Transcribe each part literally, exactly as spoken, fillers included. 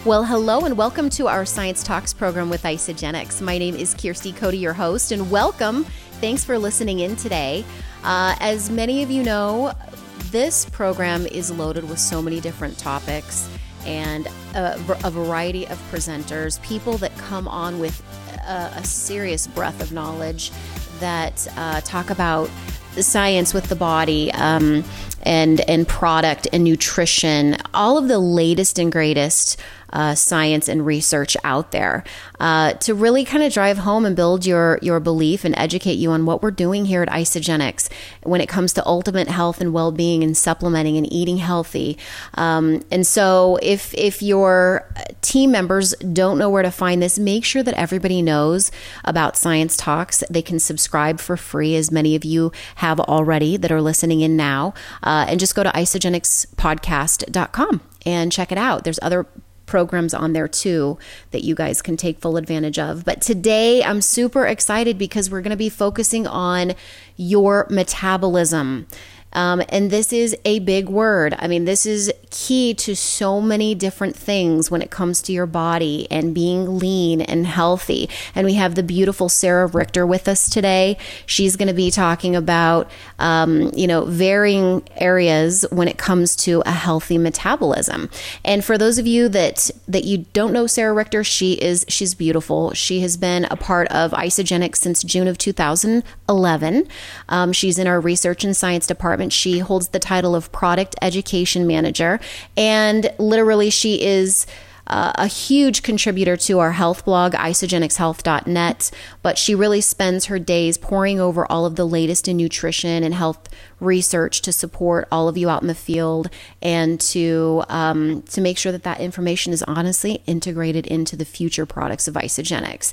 Well, hello and welcome to our Science Talks program with Isagenix. My name is Kirsty Cody, your host, and welcome. Thanks for listening in today. Uh, as many of you know, this program is loaded with so many different topics and a, a variety of presenters, people that come on with a, a serious breadth of knowledge that uh, talk about the science with the body um, and and product and nutrition, all of the latest and greatest uh, science and research out there uh, to really kind of drive home and build your your belief and educate you on what we're doing here at Isagenix when it comes to ultimate health and well-being and supplementing and eating healthy. Um, and so if if your team members don't know where to find this, make sure that everybody knows about Science Talks. They can subscribe for free, as many of you have already that are listening in now, uh, and just go to isagenix podcast dot com and check it out. There's other programs on there too that you guys can take full advantage of. But today I'm super excited because we're going to be focusing on your metabolism. Um, and this is a big word. I mean, this is key to so many different things when it comes to your body and being lean and healthy. And we have the beautiful Sarah Richter with us today. She's going to be talking about, um, you know, varying areas when it comes to a healthy metabolism. And for those of you that that you don't know Sarah Richter, she is she's beautiful. She has been a part of Isagenix since June of two thousand eleven. Um, she's in our research and science department. She holds the title of Product Education Manager, and literally she is uh, a huge contributor to our health blog, isagenix health dot net, but she really spends her days poring over all of the latest in nutrition and health research to support all of you out in the field and to um, to make sure that that information is honestly integrated into the future products of Isagenix.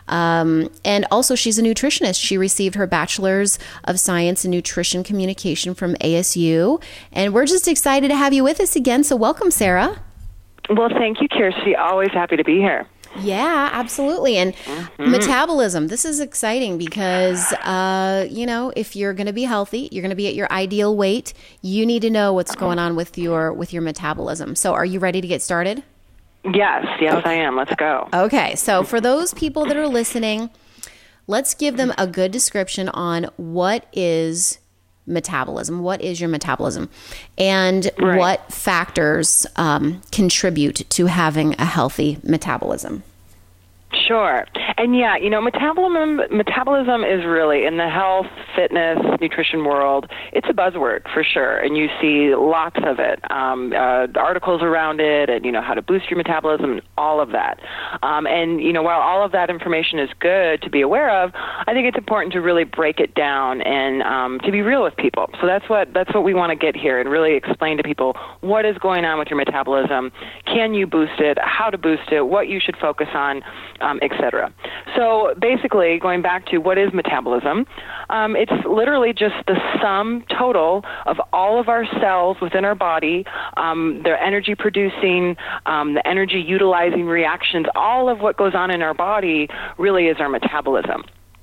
Um, and also, she's a nutritionist. She received her Bachelor's of Science in Nutrition Communication from A S U, and we're just excited to have you with us again. So welcome, Sarah. Well, thank you, Kirsty. Always happy to be here. Yeah, absolutely. And mm-hmm. metabolism, this is exciting because, uh, you know, if you're going to be healthy, you're going to be at your ideal weight, you need to know what's going on with your with your metabolism. So are you ready to get started? Yes, yes, okay. I am. Let's go. Okay. So for those people that are listening, let's give them a good description on what is metabolism. What is your metabolism? And right. what factors um, contribute to having a healthy metabolism? Sure. And yeah, you know, metabolism metabolism is really, in the health, fitness, nutrition world, it's a buzzword for sure. And you see lots of it, um, uh, articles around it, and, you know, how to boost your metabolism, and all of that. Um, and, you know, while all of that information is good to be aware of, I think it's important to really break it down and um, to be real with people. So that's what that's what we want to get here and really explain to people what is going on with your metabolism. Can you boost it? How to boost it? What you should focus on? Um, et cetera. So basically, going back to what is metabolism, um, it's literally just the sum total of all of our cells within our body, um, their energy producing, um, the energy utilizing reactions, all of what goes on in our body really is our metabolism.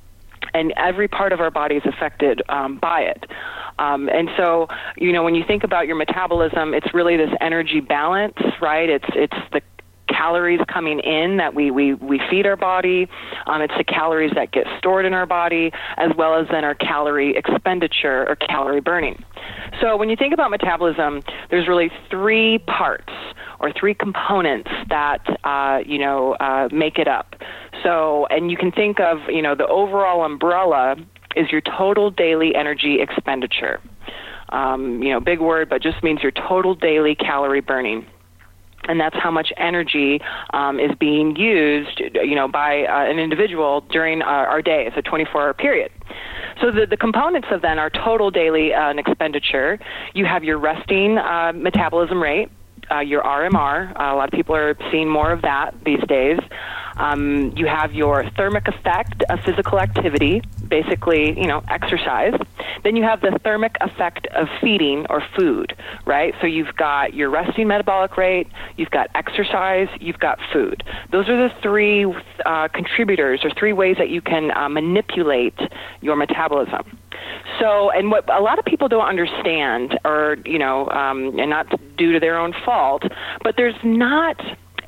And every part of our body is affected um, by it. Um, and so, you know, when you think about your metabolism, it's really this energy balance, right? It's it's the calories coming in that we, we, we feed our body. Um, it's the calories that get stored in our body, as well as then our calorie expenditure or calorie burning. So when you think about metabolism, there's really three parts or three components that, uh, you know, uh, make it up. So, and you can think of, you know, the overall umbrella is your total daily energy expenditure. Um, you know, big word, but just means your total daily calorie burning. And that's how much energy um, is being used, you know, by uh, an individual during our, our day. It's a twenty-four hour period. So the, the components of then are total daily uh, expenditure. You have your resting uh, metabolism rate, uh, your R M R. Uh, a lot of people are seeing more of that these days. Um, you have your thermic effect of physical activity, basically, you know, exercise. Then you have the thermic effect of feeding or food, right? So you've got your resting metabolic rate, you've got exercise, you've got food. Those are the three uh, contributors or three ways that you can uh, manipulate your metabolism. So, and what a lot of people don't understand, or, you know, um, and not due to their own fault, but there's not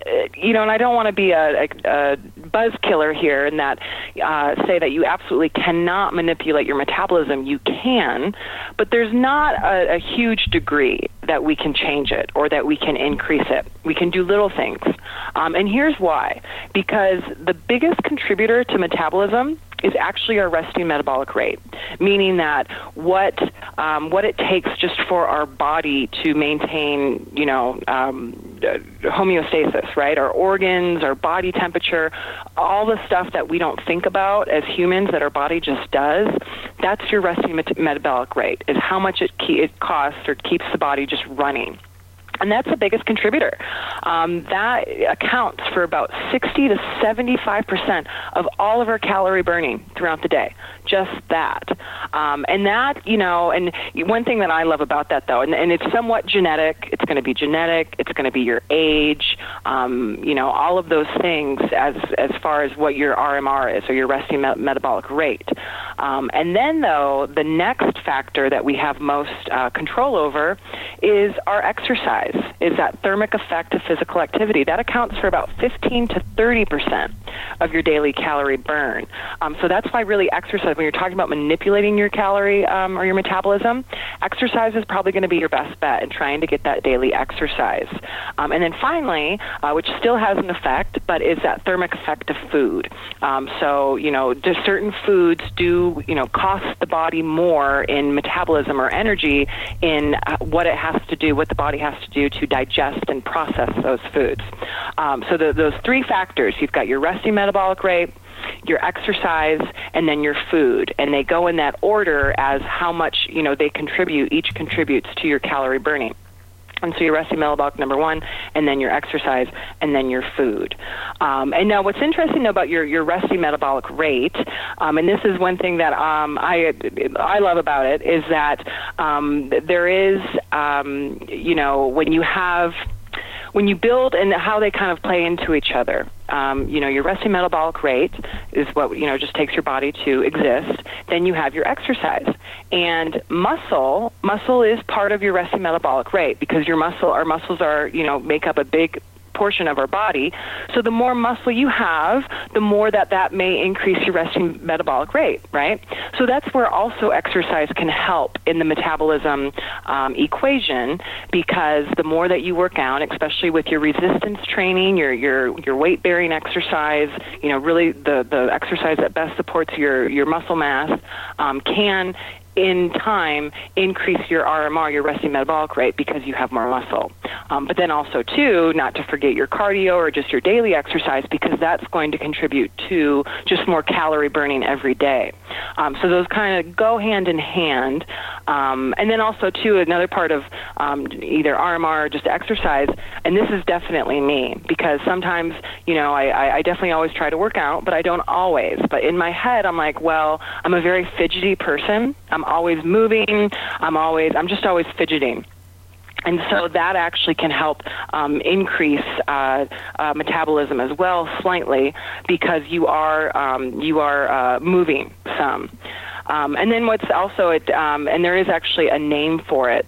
you know, and I don't want to be a, a, a buzz killer here and that uh, say that you absolutely cannot manipulate your metabolism. You can, but there's not a, a huge degree that we can change it or that we can increase it. We can do little things. Um, and here's why. Because the biggest contributor to metabolism is actually our resting metabolic rate, meaning that what um, what it takes just for our body to maintain, you know, um, homeostasis, right? Our organs, our body temperature, all the stuff that we don't think about as humans that our body just does, that's your resting met- metabolic rate, is how much it, ke- it costs or keeps the body just running. And that's the biggest contributor. Um, that accounts for about sixty to seventy-five percent of all of our calorie burning throughout the day. Just that. Um, and that, you know, and one thing that I love about that, though, and, and it's somewhat genetic. It's going to be genetic. It's going to be your age, um, you know, all of those things as as far as what your R M R is, or your resting me- metabolic rate. Um, and then, though, the next factor that we have most uh, control over is our exercise. Is that thermic effect of physical activity. That accounts for about fifteen to thirty percent of your daily calorie burn. Um, so that's why really exercise, when you're talking about manipulating your calorie um, or your metabolism, exercise is probably going to be your best bet in trying to get that daily exercise. Um, and then finally, uh, which still has an effect, but is that thermic effect of food. Um, so, you know, just certain foods do, you know, cost the body more in metabolism or energy in uh, what it has to do, what the body has to do to digest and process those foods. Um, so the, those three factors, you've got your resting metabolic rate, your exercise, and then your food. And they go in that order as how much, you know, they contribute, each contributes to your calorie burning. And so your resting metabolic, number one, and then your exercise, and then your food. Um, and now what's interesting about your, your resting metabolic rate, um, and this is one thing that um, I I love about it, is that um, there is, um, you know, when you have... When you build, and how they kind of play into each other, um, you know, your resting metabolic rate is what, you know, just takes your body to exist. Then you have your exercise. And muscle, muscle is part of your resting metabolic rate because your muscle, our muscles are, you know, make up a big portion of our body. So the more muscle you have, the more that that may increase your resting metabolic rate, right? So that's where also exercise can help in the metabolism um, equation, because the more that you work out, especially with your resistance training, your your your weight-bearing exercise, you know, really the, the exercise that best supports your, your muscle mass um, can in time increase your R M R, your resting metabolic rate, because you have more muscle. Um, but then also, too, not to forget your cardio or just your daily exercise, because that's going to contribute to just more calorie burning every day. Um, so those kind of go hand in hand. Um, and then also, too, another part of um, either R M R or just exercise, and this is definitely me, because sometimes, you know, I, I definitely always try to work out, but I don't always. But in my head, I'm like, well, I'm a very fidgety person. I'm always moving. I'm always, I'm just always fidgeting. And so that actually can help um, increase uh, uh, metabolism as well, slightly, because you are um, you are uh, moving some. Um, and then what's also it, um, and there is actually a name for it,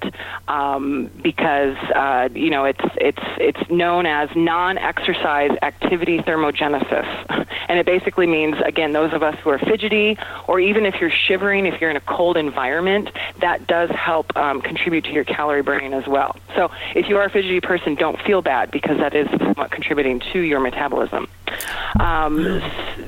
um, because uh, you know it's it's it's known as non-exercise activity thermogenesis, and it basically means, again, those of us who are fidgety, or even if you're shivering, if you're in a cold environment, that does help um, contribute to your calorie burning as well. So if you are a fidgety person, don't feel bad, because that is somewhat contributing to your metabolism. Um,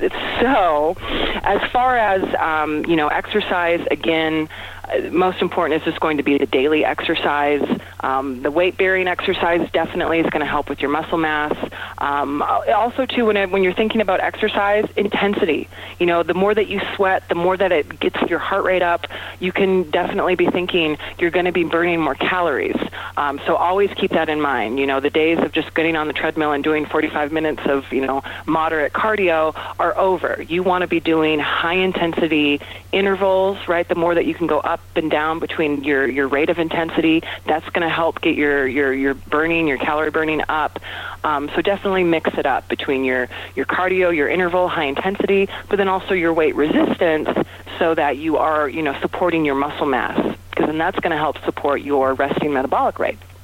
so as far as um, you know, exercise, again, most important is just going to be the daily exercise. Um, the weight-bearing exercise definitely is going to help with your muscle mass. Um, also, too, when, it, when you're thinking about exercise, intensity. You know, the more that you sweat, the more that it gets your heart rate up, you can definitely be thinking you're going to be burning more calories. Um, so always keep that in mind. You know, the days of just getting on the treadmill and doing forty-five minutes of, you know, moderate cardio are over. You want to be doing high-intensity intervals, right? The more that you can go up and down between your, your rate of intensity, that's going to help get your, your, your burning, your calorie burning up. Um, so definitely mix it up between your, your cardio, your interval, high intensity, but then also your weight resistance, so that you are, you know, supporting your muscle mass, because then that's going to help support your resting metabolic rate.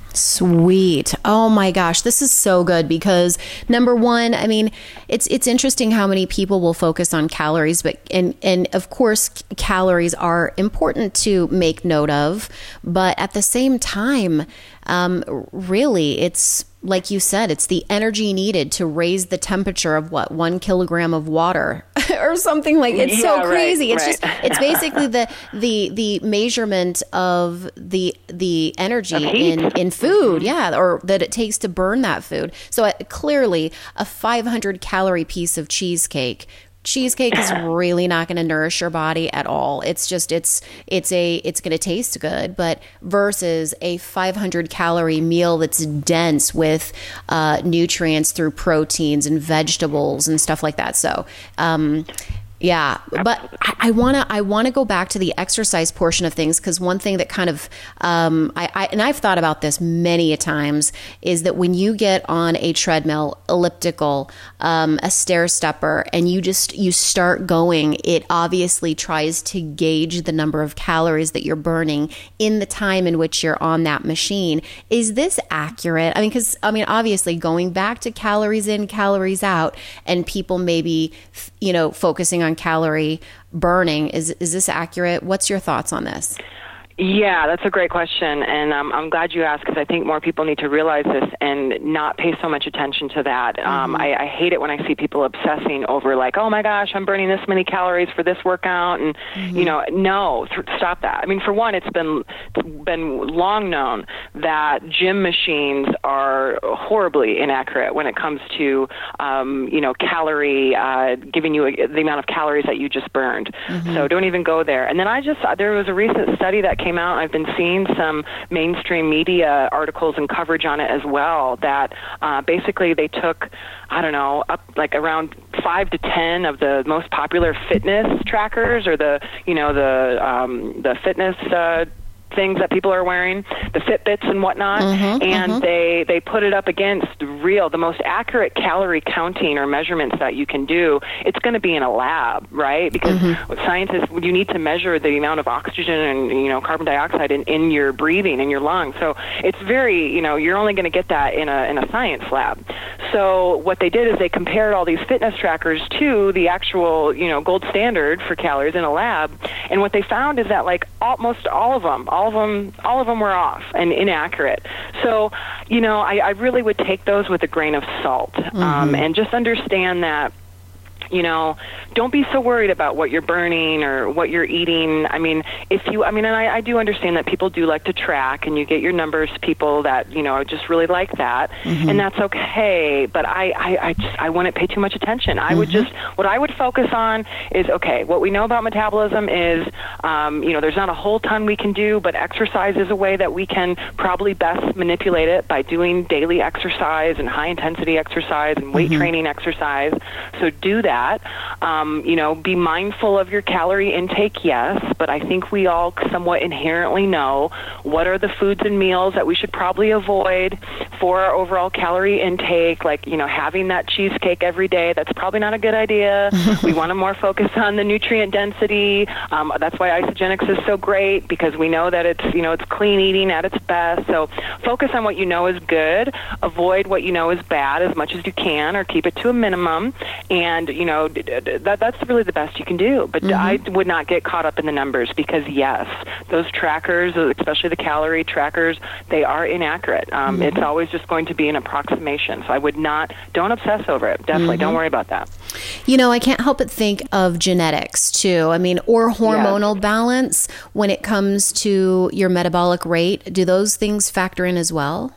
Sweet. Oh my gosh, this is so good because number one, I mean, it's it's interesting how many people will focus on calories, but and and of course, calories are important to make note of, but at the same time, um, really, it's like you said, it's the energy needed to raise the temperature of what one kilogram of water or something like. It's yeah, so crazy. Right, it's right. just it's basically the the the measurement of the the energy in in food, yeah, or that it takes to burn that food. So uh, clearly, a five hundred calorie piece of cheesecake. Cheesecake is really not going to nourish your body at all. It's just it's it's a it's going to taste good, but versus a five hundred calorie meal that's dense with uh, nutrients through proteins and vegetables and stuff like that. So. Um, Yeah, but I want to I want to go back to the exercise portion of things because one thing that kind of um, I, I and I've thought about this many a times is that when you get on a treadmill, elliptical, um, a stair stepper, and you just you start going, it obviously tries to gauge the number of calories that you're burning in the time in which you're on that machine. Is this accurate? I mean, because I mean, obviously, going back to calories in, calories out, and people maybe you know focusing on calorie burning. Is is this accurate? What's your thoughts on this? Yeah, that's a great question, and um, I'm glad you asked because I think more people need to realize this and not pay so much attention to that. Mm-hmm. Um, I, I hate it when I see people obsessing over like, oh my gosh, I'm burning this many calories for this workout, and mm-hmm. you know, no, th- stop that. I mean, for one, it's been it's been long known that gym machines are horribly inaccurate when it comes to um, you know calorie uh, giving you a, the amount of calories that you just burned. Mm-hmm. So don't even go there. And then I just there was a recent study that came out. I've been seeing some mainstream media articles and coverage on it as well that uh, basically they took, I don't know, up like around five to ten of the most popular fitness trackers or the, you know, the um, the fitness uh, things that people are wearing, the Fitbits and whatnot, mm-hmm, and mm-hmm. they they put it up against real, the most accurate calorie counting or measurements that you can do. It's going to be in a lab, right? Because mm-hmm. scientists, you need to measure the amount of oxygen and you know carbon dioxide in, in your breathing, in your lungs. So it's very, you know, you're only going to get that in a in a science lab. So what they did is they compared all these fitness trackers to the actual, you know, gold standard for calories in a lab, and what they found is that like almost all of them, all of them, all of them were off and inaccurate. So, you know, I, I really would take those with a grain of salt, mm-hmm. um, and just understand that, you know, don't be so worried about what you're burning or what you're eating. I mean, if you, I mean, and I, I do understand that people do like to track, and you get your numbers, people that, you know, just really like that, mm-hmm. and that's okay. But I, I, I just, I wouldn't pay too much attention. I mm-hmm. would just, what I would focus on is, okay, what we know about metabolism is, um, you know, there's not a whole ton we can do, but exercise is a way that we can probably best manipulate it by doing daily exercise and high intensity exercise and weight mm-hmm. training exercise. So do that. Um, you know, be mindful of your calorie intake, yes, but I think we all somewhat inherently know what are the foods and meals that we should probably avoid for our overall calorie intake, like, you know, having that cheesecake every day, that's probably not a good idea. We want to more focus on the nutrient density. Um, that's why Isagenix is so great, because we know that it's, you know, it's clean eating at its best. So focus on what you know is good, avoid what you know is bad as much as you can, or keep it to a minimum, and, you know, that that's really the best you can do. But mm-hmm. I would not get caught up in the numbers, because yes, those trackers, especially the calorie trackers, they are inaccurate. Um, mm-hmm. It's always just going to be an approximation. So I would not, don't obsess over it. Definitely, mm-hmm. don't worry about that. You know, I can't help but think of genetics too. I mean, or hormonal yes. balance when it comes to your metabolic rate. Do those things factor in as well?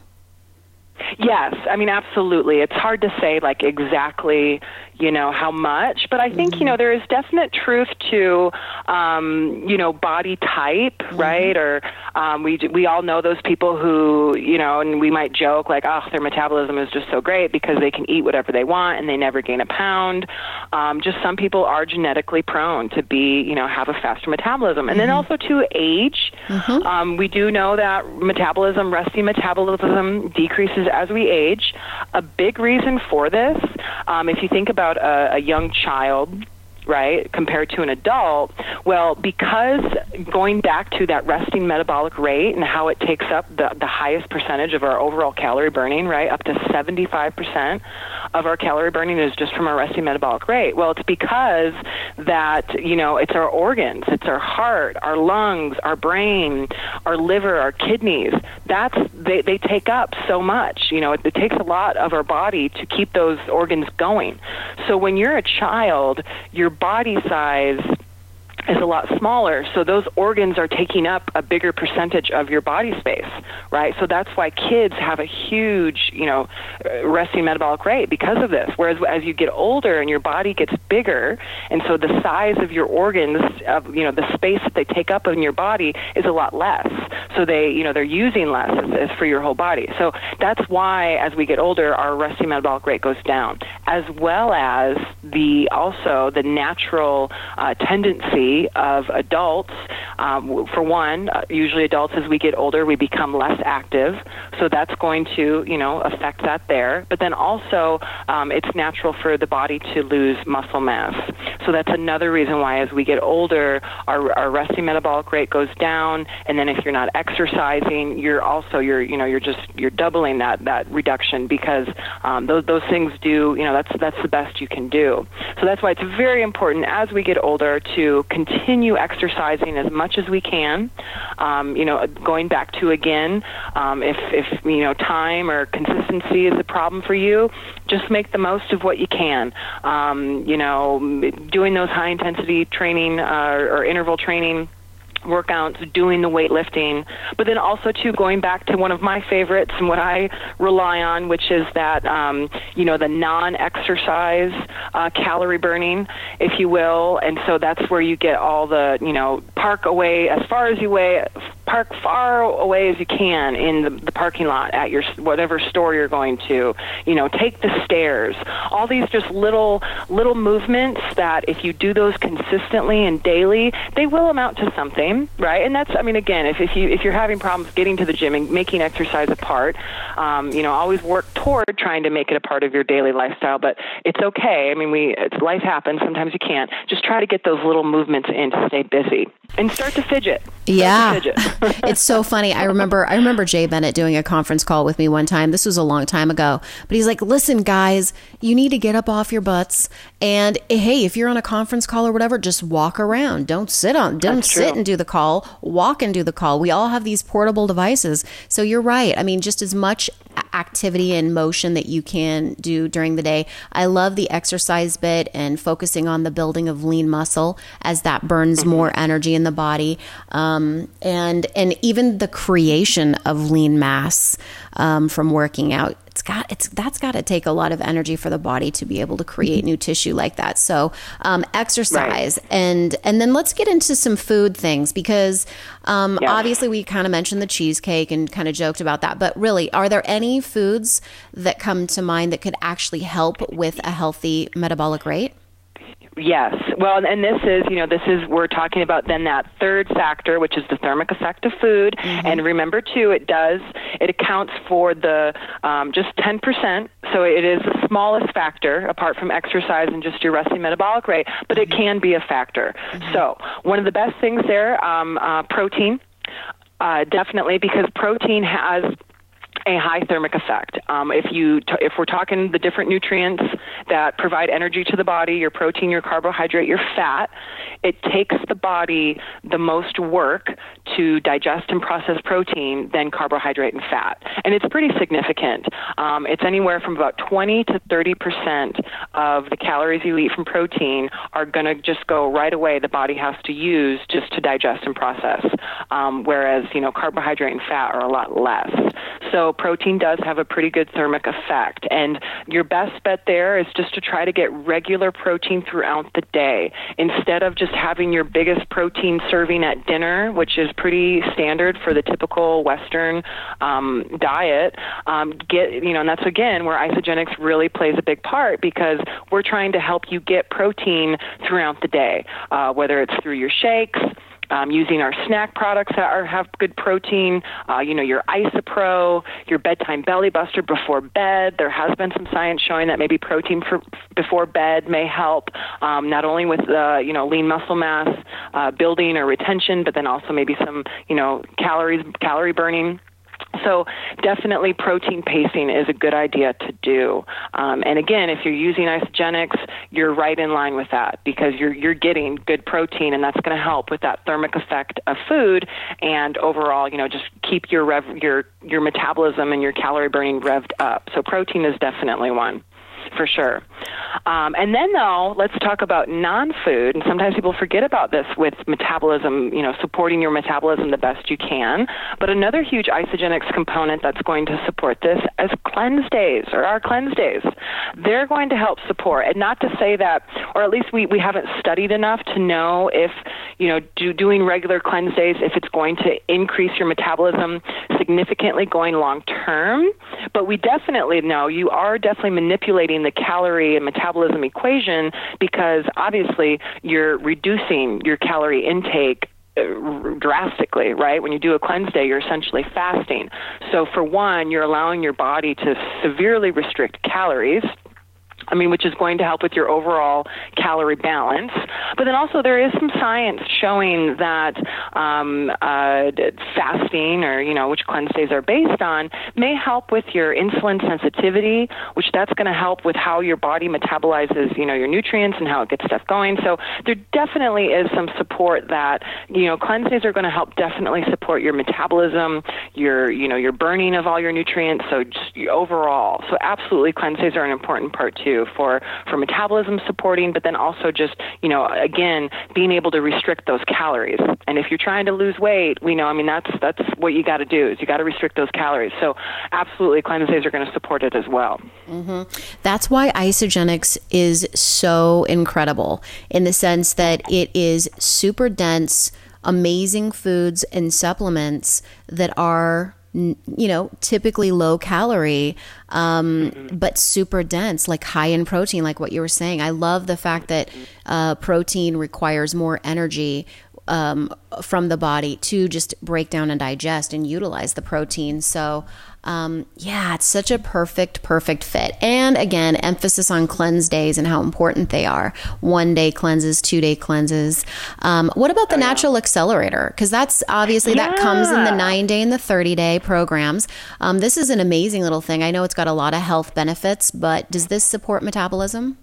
Yes, I mean, absolutely. It's hard to say, like, exactly, you know, how much, but I think, mm-hmm. you know, there is definite truth to, um, you know, body type, mm-hmm. right? Or um, we we all know those people who, you know, and we might joke, like, oh, their metabolism is just so great because they can eat whatever they want and they never gain a pound. Um, just some people are genetically prone to be, you know, have a faster metabolism. And mm-hmm. then also to age. Mm-hmm. Um, we do know that metabolism, resting metabolism decreases as we age. A big reason for this, um, if you think about a, a young child, right, compared to an adult, well, because going back to that resting metabolic rate and how it takes up the, the highest percentage of our overall calorie burning, right? Up to seventy-five percent of our calorie burning is just from our resting metabolic rate. Well, it's because that, you know, it's our organs, it's our heart, our lungs, our brain, our liver, our kidneys. That's, they, they take up so much. You know, it, it takes a lot of our body to keep those organs going. So when you're a child, your body size is a lot smaller, so those organs are taking up a bigger percentage of your body space, right? So that's why kids have a huge, you know, resting metabolic rate because of this. Whereas as you get older and your body gets bigger, and so the size of your organs, of you know, the space that they take up in your body is a lot less. So they, you know, they're using less as, as for your whole body. So that's why as we get older, our resting metabolic rate goes down, as well as the also the natural uh, tendency of adults. Um, for one, uh, usually adults, as we get older, we become less active, so that's going to, you know, affect that there. But then also, um, it's natural for the body to lose muscle mass. So that's another reason why, as we get older, our, our resting metabolic rate goes down. And then if you're not exercising, you're also you're you know you're just you're doubling that that reduction, because um, those those things do, you know, that's that's the best you can do. So that's why it's very important as we get older to continue exercising as much as we can. Um, you know, going back to, again, um, if, if, you know, time or consistency is a problem for you, just make the most of what you can. Um, you know, doing those high-intensity training uh, or interval training workouts, doing the weightlifting, but then also too going back to one of my favorites and what I rely on, which is that um, you know the non-exercise uh, calorie burning, if you will, and so that's where you get all the you know park away as far as you weigh. Park far away as you can in the, the parking lot at your whatever store you're going to. You know, take the stairs. All these just little little movements that, if you do those consistently and daily, they will amount to something, right? And that's, I mean, again, if, if you if you're having problems getting to the gym and making exercise a part, um, you know, always work toward trying to make it a part of your daily lifestyle. But it's okay. I mean, we it's, life happens. Sometimes you can't. Just try to get those little movements in to stay busy and start to fidget. Start yeah. To fidget. It's so funny. I remember I remember Jay Bennett doing a conference call with me one time. This was a long time ago. But he's like, listen, guys, you need to get up off your butts. And hey, if you're on a conference call or whatever, just walk around. Don't sit on, don't That's sit true. and do the call. Walk and do the call. We all have these portable devices. So you're right. I mean, just as much activity and motion that you can do during the day. I love the exercise bit and focusing on the building of lean muscle, as that burns mm-hmm. more energy in the body. Um, and and even the creation of lean mass um, from working out. It's got it's that's got to take a lot of energy for the body to be able to create new tissue like that. So um, exercise right. and and then let's get into some food things, because um, yeah. obviously we kind of mentioned the cheesecake and kind of joked about that. But really, are there any foods that come to mind that could actually help with a healthy metabolic rate? Yes. Well, and this is, you know, this is, we're talking about then that third factor, which is the thermic effect of food. Mm-hmm. And remember, too, it does, it accounts for the um, just ten percent. So it is the smallest factor, apart from exercise and just your resting metabolic rate, but mm-hmm. it can be a factor. Mm-hmm. So one of the best things there, um, uh, protein, uh, definitely, because protein has a high thermic effect. Um, if you, t- if we're talking the different nutrients that provide energy to the body, your protein, your carbohydrate, your fat, it takes the body the most work to digest and process protein than carbohydrate and fat. And it's pretty significant. Um, it's anywhere from about twenty to thirty percent of the calories you eat from protein are going to just go right away. The body has to use just to digest and process. Um, whereas, you know, carbohydrate and fat are a lot less. So protein does have a pretty good thermic effect. And your best bet there is just to try to get regular protein throughout the day. Instead of just having your biggest protein serving at dinner, which is pretty standard for the typical Western um, diet, um, get, you know, and that's again where Isagenix really plays a big part, because we're trying to help you get protein throughout the day, uh, whether it's through your shakes, Um, using our snack products that are, have good protein, uh, you know, your Isopro, your bedtime belly buster before bed. There has been some science showing that maybe protein for, before bed may help, um, not only with, uh, you know, lean muscle mass uh, building or retention, but then also maybe some, you know, calories, calorie burning. So definitely protein pacing is a good idea to do. Um, and again, if you're using Isagenix, you're right in line with that because you're you're getting good protein, and that's going to help with that thermic effect of food and overall, you know, just keep your rev, your your metabolism and your calorie burning revved up. So protein is definitely one. For sure. Um, and then, though, let's talk about non-food. And sometimes people forget about this with metabolism, you know, supporting your metabolism the best you can. But another huge Isagenix component that's going to support this is cleanse days or our cleanse days. They're going to help support. And not to say that, or at least we, we haven't studied enough to know if, you know, do, doing regular cleanse days, if it's going to increase your metabolism significantly going long-term. But we definitely know you are definitely manipulating the calorie and metabolism equation because obviously you're reducing your calorie intake drastically, right? When you do a cleanse day, you're essentially fasting. So for one, you're allowing your body to severely restrict calories, I mean, which is going to help with your overall calorie balance. But then also there is some science showing that um, uh, fasting or, you know, which cleanse days are based on may help with your insulin sensitivity, which that's going to help with how your body metabolizes, you know, your nutrients and how it gets stuff going. So there definitely is some support that, you know, cleanse days are going to help definitely support your metabolism, your, you know, your burning of all your nutrients. So just overall. So absolutely cleanse days are an important part too. For, for metabolism supporting, but then also just, you know, again, being able to restrict those calories. And if you're trying to lose weight, we know, I mean, that's that's what you got to do is you got to restrict those calories. So absolutely, cleanse days are going to support it as well. Mm-hmm. That's why Isagenix is so incredible in the sense that it is super dense, amazing foods and supplements that are, you know, typically low calorie, um, mm-hmm. but super dense, like high in protein, like what you were saying. I love the fact that uh, protein requires more energy um, from the body to just break down and digest and utilize the protein. So, um, yeah, it's such a perfect, perfect fit. And again, emphasis on cleanse days and how important they are. One day cleanses, two day cleanses. Um, what about the oh, Natural yeah. Accelerator? Because that's obviously yeah. that comes in the nine day and the thirty day programs. Um, this is an amazing little thing. I know it's got a lot of health benefits, but does this support metabolism?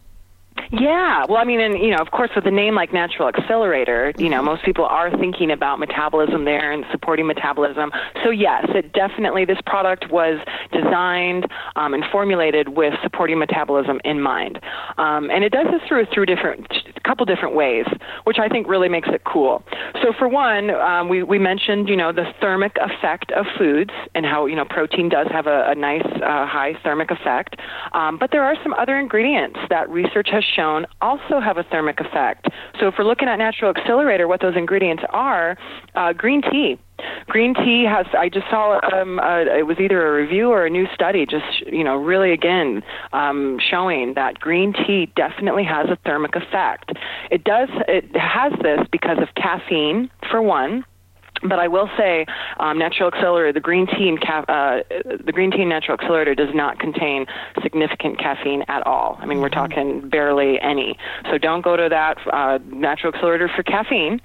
Yeah, well, I mean, and, you know, of course, with a name like Natural Accelerator, you know, most people are thinking about metabolism there and supporting metabolism. So, yes, it definitely, this product was designed um, and formulated with supporting metabolism in mind. Um, and it does this through, through different, a couple different ways, which I think really makes it cool. So, for one, um, we, we mentioned, you know, the thermic effect of foods and how, you know, protein does have a, a nice uh, high thermic effect. Um, but there are some other ingredients that research has shown also have a thermic effect. So if we're looking at Natural Accelerator, what those ingredients are, uh, green tea. Green tea has, I just saw, um, uh, it was either a review or a new study, just, you know, really, again, um, showing that green tea definitely has a thermic effect. It does, it has this because of caffeine, for one. But I will say, um, Natural Accelerator, the green tea and ca- uh, the green tea and Natural Accelerator does not contain significant caffeine at all. I mean, mm-hmm. we're talking barely any. So don't go to that uh, Natural Accelerator for caffeine.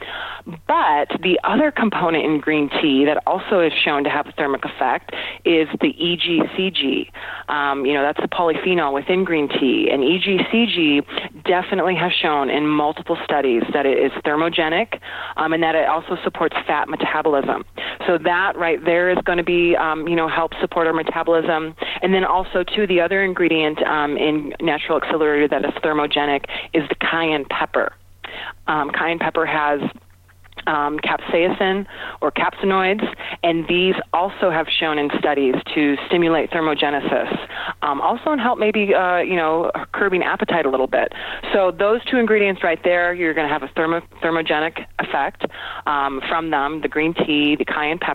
But the other component in green tea that also is shown to have a thermic effect is the E G C G. Um, you know, that's the polyphenol within green tea, and E G C G definitely has shown in multiple studies that it is thermogenic, um, and that it also supports fat metabolism. Metabolism. So that right there is going to be, um, you know, help support our metabolism. And then also, too, the other ingredient um, in Natural Accelerator that is thermogenic is the cayenne pepper. Um, cayenne pepper has Um, capsaicin or capsinoids, and these also have shown in studies to stimulate thermogenesis. Um, also and help maybe, uh, you know, curbing appetite a little bit. So those two ingredients right there, you're going to have a thermo- thermogenic effect um, from them, the green tea, the cayenne pepper.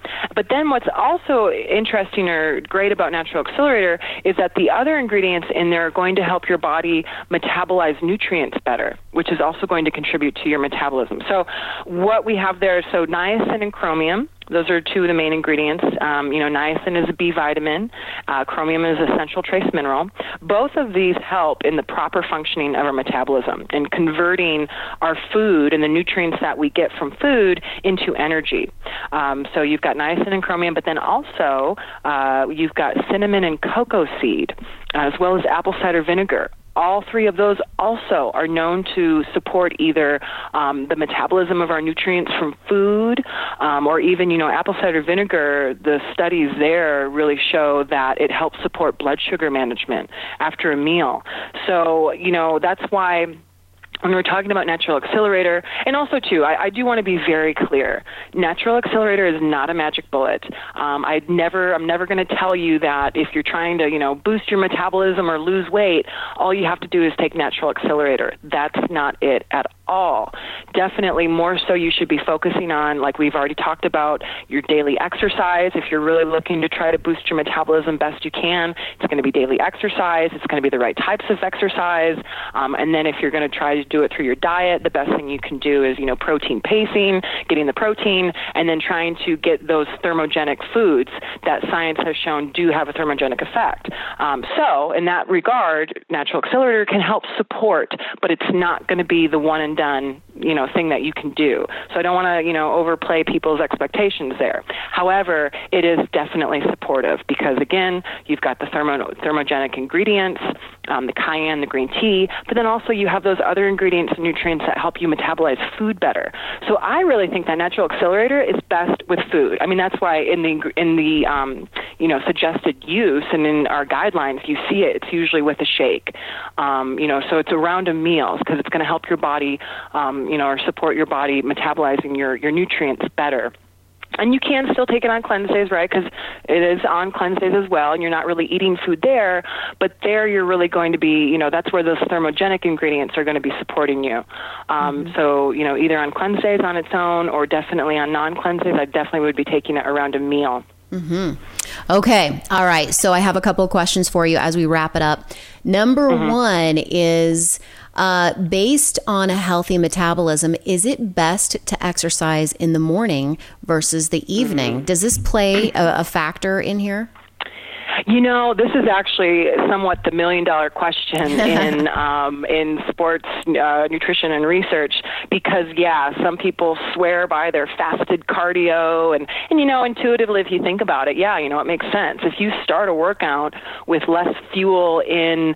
But then what's also interesting or great about Natural Accelerator is that the other ingredients in there are going to help your body metabolize nutrients better, which is also going to contribute to your metabolism. So what we have there, so niacin and chromium, those are two of the main ingredients. Um, you know, niacin is a B vitamin. Uh, chromium is a essential trace mineral. Both of these help in the proper functioning of our metabolism and converting our food and the nutrients that we get from food into energy. Um, so you've got niacin and chromium, but then also uh, you've got cinnamon and cocoa seed, as well as apple cider vinegar. All three of those also are known to support either um, the metabolism of our nutrients from food, um, or even, you know, apple cider vinegar, the studies there really show that it helps support blood sugar management after a meal. So, you know, that's why when we're talking about Natural Accelerator, and also, too, I, I do want to be very clear. Natural Accelerator is not a magic bullet. Um, I'd never, I'm never going to tell you that if you're trying to, you know, boost your metabolism or lose weight, all you have to do is take Natural Accelerator. That's not it at all. Definitely more so you should be focusing on, like we've already talked about, your daily exercise. If you're really looking to try to boost your metabolism best you can, it's going to be daily exercise. It's going to be the right types of exercise. Um, and then if you're going to try to do it through your diet, the best thing you can do is, you know, protein pacing, getting the protein, and then trying to get those thermogenic foods that science has shown do have a thermogenic effect. Um, so in that regard, Natural Accelerator can help support, but it's not going to be the one and done, you know, thing that you can do. So I don't want to, you know, overplay people's expectations there. However, it is definitely supportive because, again, you've got the thermo- thermogenic ingredients, um, the cayenne, the green tea, but then also you have those other ingredients and nutrients that help you metabolize food better. So I really think that Natural Accelerator is best with food. I mean, that's why in the in the um, you know, suggested use and in our guidelines, you see it. It's usually with a shake. Um, you know, so it's around a meal because it's going to help your body, um, you know, or support your body metabolizing your your nutrients better. And you can still take it on cleanse days, right, because it is on cleanse days as well, and you're not really eating food there, but there you're really going to be, you know, that's where those thermogenic ingredients are going to be supporting you. Um, mm-hmm. So, you know, either on cleanse days on its own or definitely on non-cleanse days, I definitely would be taking it around a meal. Mm-hmm. Okay. All right. So I have a couple of questions for you as we wrap it up. Number mm-hmm. one is, uh, based on a healthy metabolism, is it best to exercise in the morning versus the evening? Mm-hmm. Does this play a, a factor in here? You know, this is actually somewhat the million-dollar question in um, in sports uh, nutrition and research because, yeah, some people swear by their fasted cardio. And, and, you know, intuitively, if you think about it, yeah, you know, it makes sense. If you start a workout with less fuel in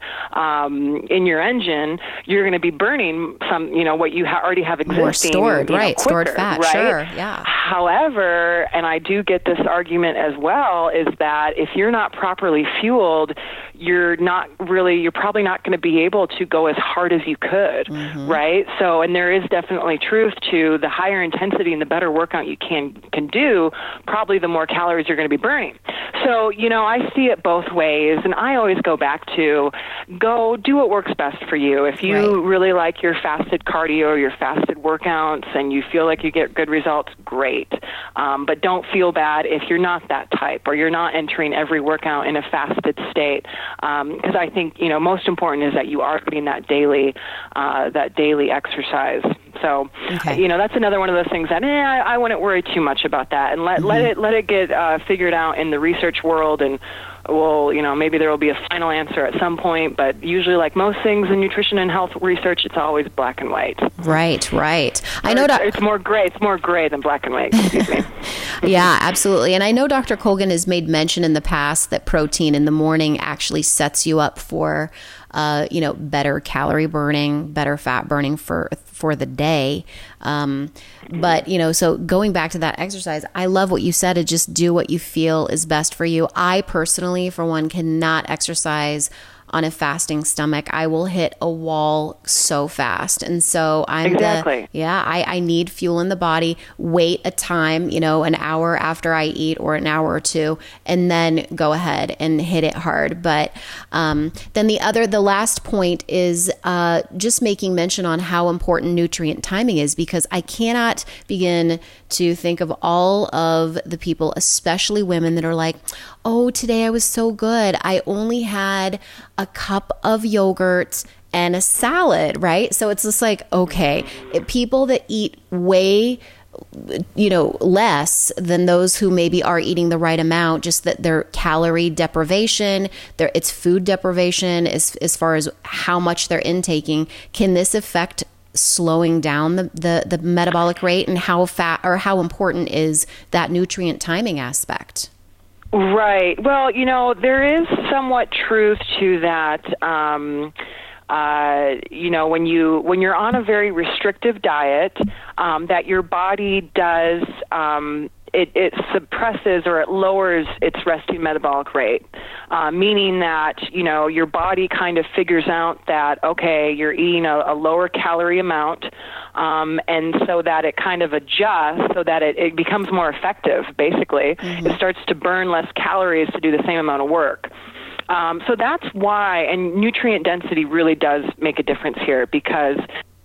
um, in your engine, you're going to be burning some, you know, what you ha- already have existing. More stored, you know, right, quicker, stored fat, right? sure, yeah. However, and I do get this argument as well, is that if you're not properly fueled, you're not really, you're probably not going to be able to go as hard as you could, mm-hmm. right? So, and there is definitely truth to the higher intensity and the better workout you can can do, probably the more calories you're going to be burning. So, you know, I see it both ways, and I always go back to go do what works best for you. If you right. really like your fasted cardio, your fasted workouts, and you feel like you get good results, great. Um, but don't feel bad if you're not that type or you're not entering every workout in a fasted state. Because um, I think, you know, most important is that you are getting that daily, uh, that daily exercise. So, okay. you know, that's another one of those things that eh, I, I wouldn't worry too much about that, and let mm-hmm. let it let it get uh, figured out in the research world, and well, you know, maybe there will be a final answer at some point. But usually, like most things in nutrition and health research, it's always black and white. Right, right. I know it's, doc- it's more gray. It's more gray than black and white. Excuse me. Yeah, absolutely. And I know Doctor Colgan has made mention in the past that protein in the morning actually sets you up for, uh, you know, better calorie burning, better fat burning for for the day. Um, but, you know, so going back to that exercise, I love what you said, to just do what you feel is best for you. I personally, for one, cannot exercise on a fasting stomach, I will hit a wall so fast. And so I'm exactly. the, yeah, I, I need fuel in the body, wait a time, you know, an hour after I eat or an hour or two, and then go ahead and hit it hard. But um, then the other, the last point is uh, just making mention on how important nutrient timing is, because I cannot begin to think of all of the people, especially women, that are like, oh, today I was so good. I only had a cup of yogurt and a salad, right? So it's just like, okay, people that eat way, you know, less than those who maybe are eating the right amount, just that their calorie deprivation, their it's food deprivation as, as far as how much they're intaking. Can this affect slowing down the, the, the metabolic rate, and how fat or how important is that nutrient timing aspect? Right. Well, you know, there is somewhat truth to that. Um, uh, you know, when you when you're on a very restrictive diet, um, that your body does um, it, it suppresses or it lowers its resting metabolic rate, uh, meaning that, you know, your body kind of figures out that, okay, you're eating a, a lower calorie amount, um, and so that it kind of adjusts so that it, it becomes more effective, basically. Mm-hmm. It starts to burn less calories to do the same amount of work. Um, so that's why, and nutrient density really does make a difference here, because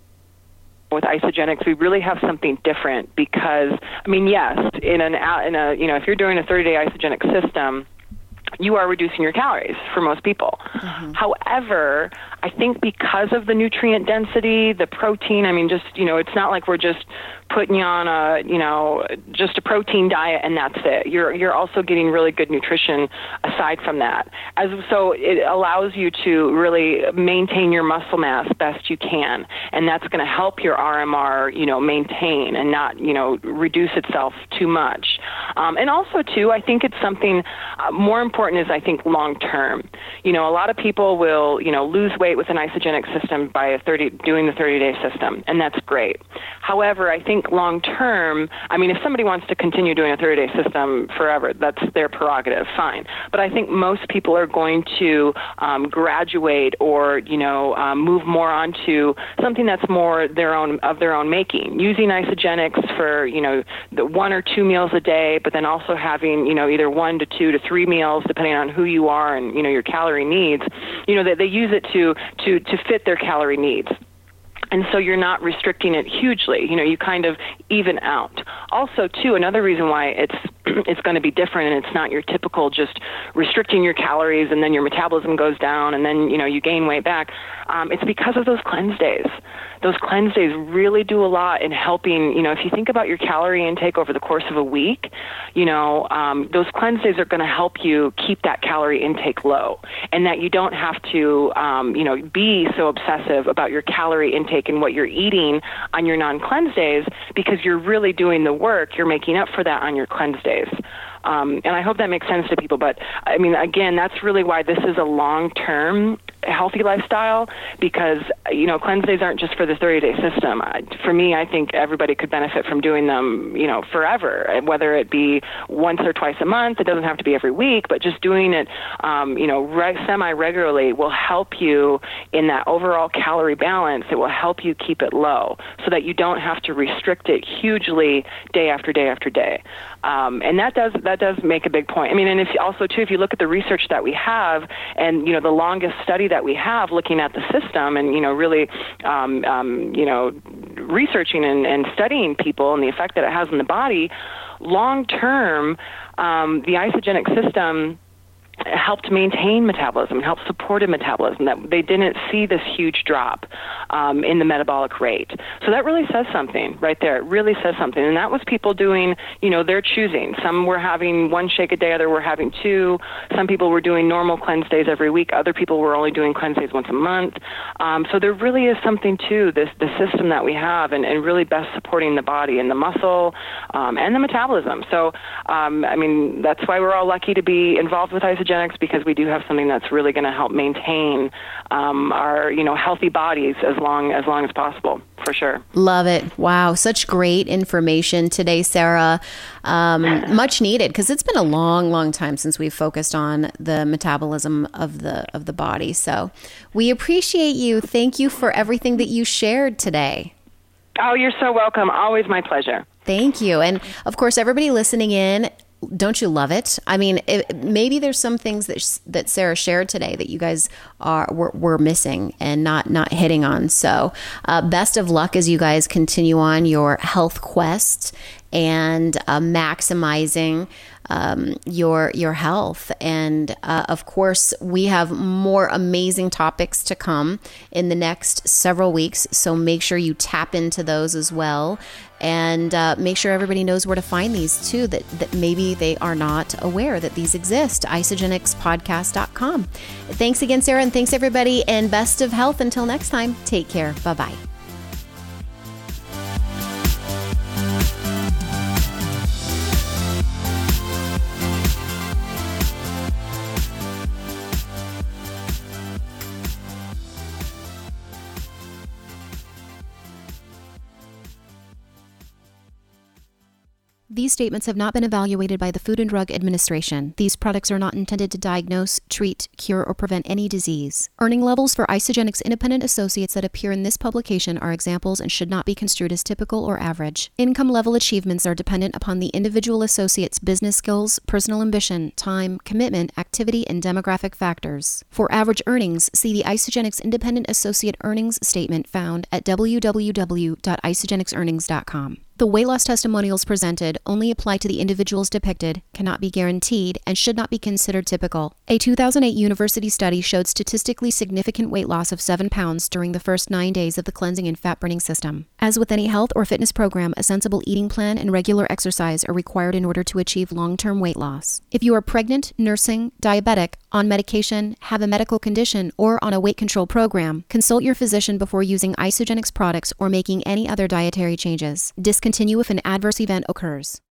with Isagenix, we really have something different because, I mean, yes, in an in a you know, if you're doing a thirty-day Isagenix system, you are reducing your calories for most people. Mm-hmm. However, I think because of the nutrient density, the protein, I mean, just, you know, it's not like we're just putting you on a, you know, just a protein diet and that's it. You're you're also getting really good nutrition aside from that. As so it allows you to really maintain your muscle mass best you can, and that's going to help your R M R, you know, maintain and not, you know, reduce itself too much. Um, and also, too, I think it's something uh, more important is, I think, long term. You know, a lot of people will, you know, lose weight with an Isagenix system by a thirty doing the thirty-day system, and that's great. However, I think long term, I mean, if somebody wants to continue doing a thirty-day system forever, that's their prerogative, fine. But I think most people are going to um, graduate or, you know, um, move more onto something that's more their own of their own making, using Isagenix for, you know, the one or two meals a day, but then also having, you know, either one to two to three meals, depending on who you are and, you know, your calorie needs. You know, they, they use it to to to fit their calorie needs. And so you're not restricting it hugely. You know, you kind of even out. Also, too, another reason why it's it's going to be different, and it's not your typical just restricting your calories and then your metabolism goes down and then, you know, you gain weight back. Um, it's because of those cleanse days. Those cleanse days really do a lot in helping, you know, if you think about your calorie intake over the course of a week, you know, um, those cleanse days are going to help you keep that calorie intake low, and that you don't have to, um, you know, be so obsessive about your calorie intake and what you're eating on your non-cleanse days, because you're really doing the work. You're making up for that on your cleanse days. Um, and I hope that makes sense to people. But, I mean, again, that's really why this is a long-term healthy lifestyle, because, you know, cleanse days aren't just for the thirty-day system. I, for me, I think everybody could benefit from doing them, you know, forever, whether it be once or twice a month. It doesn't have to be every week, but just doing it, um, you know, re- semi-regularly will help you in that overall calorie balance. It will help you keep it low so that you don't have to restrict it hugely day after day after day. Um, and that does that does make a big point. I mean, and if also, too, if you look at the research that we have and, you know, the longest study that we have looking at the system and, you know, really, um, um, you know, researching and, and studying people and the effect that it has on the body, long term, um, the Isagenix system helped maintain metabolism, helped support metabolism, that they didn't see this huge drop um, in the metabolic rate. So that really says something right there. It really says something. And that was people doing, you know, their choosing. Some were having one shake a day, other were having two. Some people were doing normal cleanse days every week. Other people were only doing cleanse days once a month. Um, so there really is something to this, the system that we have, and, and really best supporting the body and the muscle um, and the metabolism. So, um, I mean, that's why we're all lucky to be involved with Isagenix Isagenix because we do have something that's really going to help maintain um, our, you know, healthy bodies as long as long as possible, for sure. Love it. Wow. Such great information today, Sarah. Um, much needed, because it's been a long, long time since we've focused on the metabolism of the of the body. So we appreciate you. Thank you for everything that you shared today. Oh, you're so welcome. Always my pleasure. Thank you. And of course, everybody listening in, don't you love it? I mean, it, maybe there's some things that that Sarah shared today that you guys are were, were missing and not not hitting on. So uh, best of luck as you guys continue on your health quest and uh, maximizing um, your your health. And uh, of course, we have more amazing topics to come in the next several weeks. So make sure you tap into those as well. And uh, make sure everybody knows where to find these too, that, that maybe they are not aware that these exist. isagenix podcast dot com. Thanks again, Sarah, and thanks everybody, and best of health until next time. Take care. Bye-bye. These statements have not been evaluated by the Food and Drug Administration. These products are not intended to diagnose, treat, cure, or prevent any disease. Earning levels for Isagenix independent associates that appear in this publication are examples and should not be construed as typical or average. Income level achievements are dependent upon the individual associate's business skills, personal ambition, time, commitment, activity, and demographic factors. For average earnings, see the Isagenix Independent Associate Earnings Statement found at w w w dot isagenix earnings dot com. The weight loss testimonials presented only apply to the individuals depicted, cannot be guaranteed, and should not be considered typical. A two thousand eight university study showed statistically significant weight loss of seven pounds during the first nine days of the cleansing and fat-burning system. As with any health or fitness program, a sensible eating plan and regular exercise are required in order to achieve long-term weight loss. If you are pregnant, nursing, diabetic, on medication, have a medical condition, or on a weight control program, consult your physician before using Isagenix products or making any other dietary changes. Discontinue if an adverse event occurs.